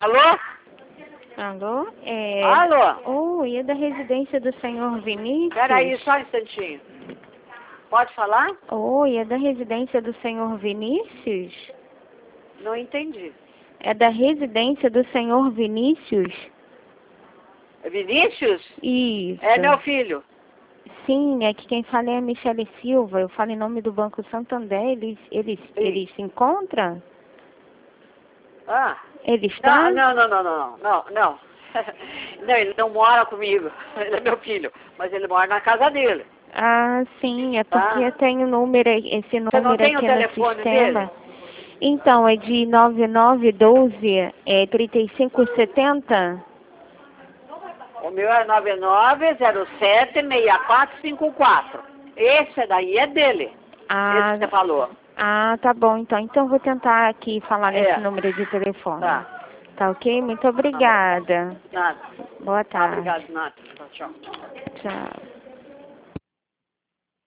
Alô? Alô? Alô? Oi, é da residência do senhor Vinícius? Peraí, só um instantinho. Pode falar? Oi, é da residência do senhor Vinícius? Não entendi. É da residência do senhor Vinícius? É Vinícius? Isso. É meu filho. Sim, é que quem fala é a Michele Silva. Eu falo em nome do Banco Santander. Eles se encontram? Ah. Ele está? Não. Não, ele não mora comigo. Ele é meu filho. Mas ele mora na casa dele. Ah, sim, é porque eu tenho esse número Você não tem aqui o no telefone sistema. dele? Então, é de 9912 3570? O meu é 9907-6454. Esse daí é dele. Esse que você falou. Ah, tá bom, então. Então, eu vou tentar aqui falar nesse É. número de telefone. Tá. Tá ok? Muito obrigada. Nada. Boa Tá, tarde. obrigado, nada. Tchau. Tchau.